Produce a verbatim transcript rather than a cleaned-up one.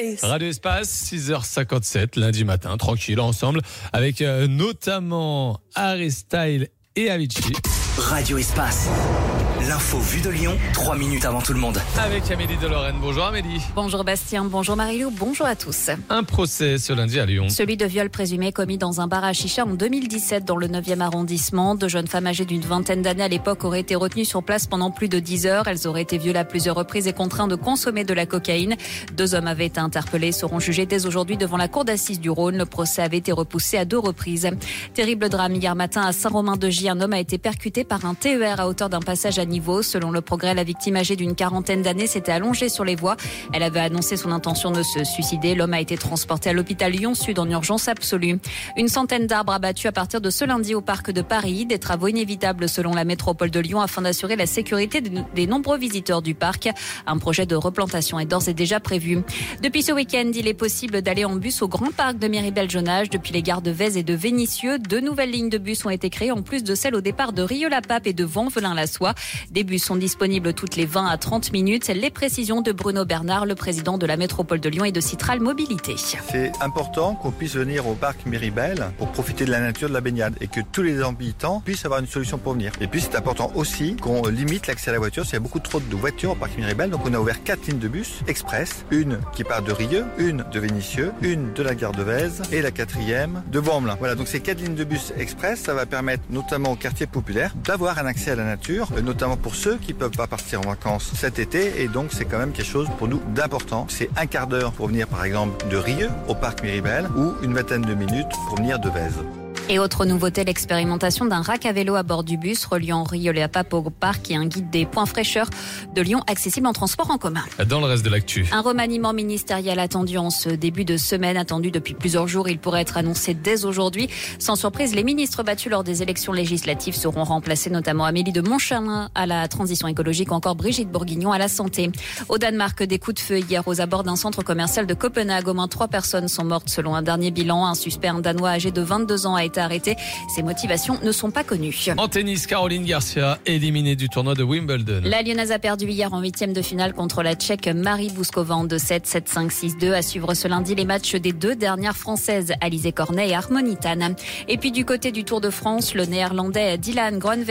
Space. Radio Espace, six heures cinquante-sept, lundi matin, tranquille, ensemble, avec euh, notamment Harry Styles et Avicii. Radio Espace. L'info vue de Lyon, trois minutes avant tout le monde. Avec Amélie de Lorraine. Bonjour Amélie. Bonjour Bastien, bonjour Marilou, bonjour à tous. Un procès ce lundi à Lyon. Celui de viol présumé commis dans un bar à chicha en deux mille dix-sept dans le neuvième arrondissement. Deux jeunes femmes âgées d'une vingtaine d'années à l'époque auraient été retenues sur place pendant plus de dix heures. Elles auraient été violées à plusieurs reprises et contraintes de consommer de la cocaïne. Deux hommes avaient été interpellés et seront jugés dès aujourd'hui devant la cour d'assises du Rhône. Le procès avait été repoussé à deux reprises. Terrible drame hier matin à Saint-Romain-de-Gy. Un homme a été percuté par un T E R à hauteur d'un passage à niveau. Selon le Progrès, la victime âgée d'une quarantaine d'années s'était allongée sur les voies. Elle avait annoncé son intention de se suicider. L'homme a été transporté à l'hôpital Lyon-Sud en urgence absolue. Une centaine d'arbres abattus à partir de ce lundi au parc de Paris. Des travaux inévitables selon la métropole de Lyon afin d'assurer la sécurité des nombreux visiteurs du parc. Un projet de replantation est d'ores et déjà prévu. Depuis ce week-end, il est possible d'aller en bus au Grand Parc de Miribel-Jonage. Depuis les gares de Vèze et de Vénissieux, deux nouvelles lignes de bus ont été créées en plus de celles au départ de Rieux-la-Pape et de Vent-Velin-la-Soie. Des bus sont disponibles toutes les vingt à trente minutes. Les précisions de Bruno Bernard, le président de la métropole de Lyon et de Citral Mobilité. C'est important qu'on puisse venir au parc Miribel pour profiter de la nature de la baignade et que tous les habitants puissent avoir une solution pour venir. Et puis c'est important aussi qu'on limite l'accès à la voiture s'il y a beaucoup trop de voitures au parc Miribel. Donc on a ouvert quatre lignes de bus express, une qui part de Rieux, une de Vénissieux, une de la gare de Vèze et la quatrième de Vaux-en-Velin. Voilà, donc ces quatre lignes de bus express, ça va permettre notamment aux quartiers populaires d'avoir un accès à la nature, notamment pour ceux qui peuvent pas partir en vacances cet été, et donc c'est quand même quelque chose pour nous d'important. C'est un quart d'heure pour venir par exemple de Rieux au parc Miribel ou une vingtaine de minutes pour venir de Vèze. Et autre nouveauté, l'expérimentation d'un rack à vélo à bord du bus reliant Rieux-la-Pape au parc et un guide des points fraîcheurs de Lyon accessible en transport en commun. Dans le reste de l'actu. Un remaniement ministériel attendu en ce début de semaine, attendu depuis plusieurs jours. Il pourrait être annoncé dès aujourd'hui. Sans surprise, les ministres battus lors des élections législatives seront remplacés, notamment Amélie de Montchalin à la transition écologique, encore Brigitte Bourguignon à la santé. Au Danemark, des coups de feu hier aux abords d'un centre commercial de Copenhague. Au moins trois personnes sont mortes selon un dernier bilan. Un suspect, un Danois âgé de vingt-deux ans, a été arrêté. Ses motivations ne sont pas connues. En tennis, Caroline Garcia éliminée du tournoi de Wimbledon. La Lyonnaise a perdu hier en huitième de finale contre la Tchèque Marie Bouskova en deux sept, sept cinq, six deux. À suivre ce lundi les matchs des deux dernières Françaises, Alizé Cornet et Harmony Tan. Et puis du côté du Tour de France, le Néerlandais Dylan Groenewegen